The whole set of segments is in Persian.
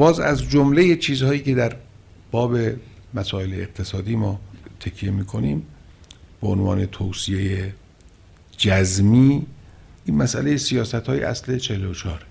باز از جمله چیزهایی که در باب مسائل اقتصادی ما تکیه میکنیم به عنوان توصیه جزمی، این مسئله سیاست‌های اصل 44.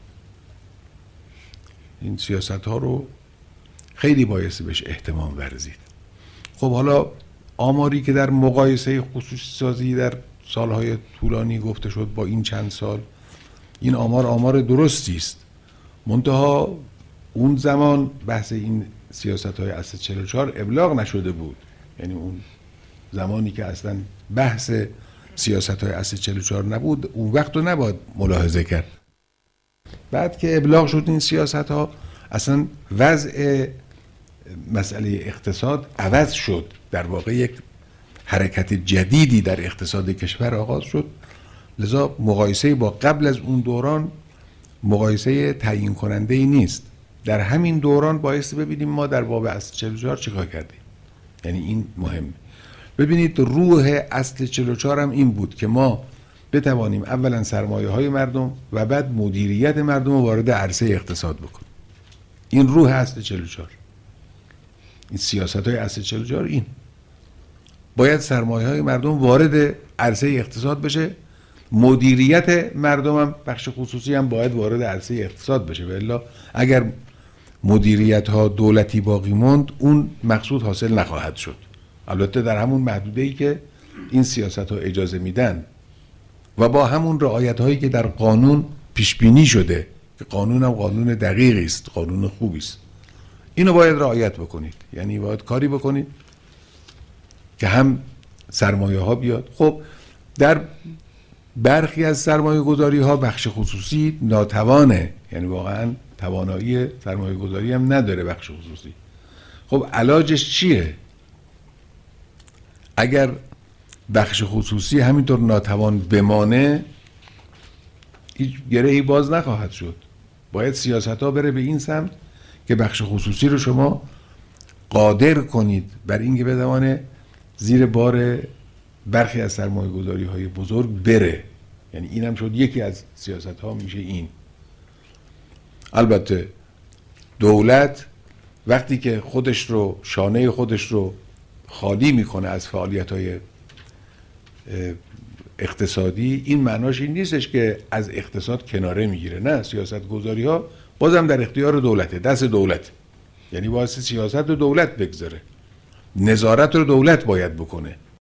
این سیاست‌ها رو خیلی بایستی بهش اهتمام ورزید. خب حالا آماری که در مقایسه خصوصی سازی در سالهای طولانی گفته شد با این چند سال، این آمار درستی است، منتها اون زمان بحث این سیاست‌های اصل 44 ابلاغ نشده بود. یعنی اون زمانی که اصلا بحث سیاست‌های اصل 44 نبود، اون وقت رو نباید ملاحظه کرد. بعد که ابلاغ شد این سیاست‌ها، اصلا وضع مسئله اقتصاد عوض شد. در واقع یک حرکت جدیدی در اقتصاد کشور آغاز شد. لذا مقایسه با قبل از اون دوران مقایسه تعیین کننده ای نیست. در همین دوران بایستی ببینیم ما در باب اصل 44 چیکار کردیم. یعنی این مهمه. ببینید روح اصل 44 هم این بود که ما بتوانیم اولا سرمایه های مردم و بعد مدیریت مردم رو وارد عرصه اقتصاد بکنیم. این روح اصل 44. این سیاست های اصل 44 این باید سرمایه های مردم وارد عرصه اقتصاد بشه، مدیریت مردم هم بخش خصوصی هم باید وارد عرصه اقتصاد بشه، و الا اگر مدیریت ها دولتی باقی موند اون مقصود حاصل نخواهد شد. البته در همون محدوده ای که این سیاست ها اجازه میدن و با همون رعایت هایی که در قانون پیش بینی شده، که قانون هم قانون دقیقی است، قانون خوبی است، اینو باید رعایت بکنید. یعنی باید کاری بکنید که هم سرمایه ها بیاد. خب در برخی از سرمایه گذاری ها بخش خصوصی ناتوانه، یعنی واقعا توانایی سرمایه گذاری هم نداره بخش خصوصی. خب علاجش چیه؟ اگر بخش خصوصی همینطور ناتوان بمانه هیچ گرهی باز نخواهد شد. باید سیاست ها بره به این سمت که بخش خصوصی رو شما قادر کنید بر اینکه بتوانه زیر بار برخی از سرمایه گذاری های بزرگ بره. یعنی این هم شد یکی از سیاست ها میشه این. البته دولت وقتی که خودش رو شانه خودش رو خالی میکنه از فعالیت های اقتصادی، این معناش این نیستش که از اقتصاد کناره میگیره. نه، سیاست گذاری ها بازم در اختیار دولته، دست دولت. یعنی واسه سیاست رو دولت بگذاره، نظارت رو دولت باید بکنه.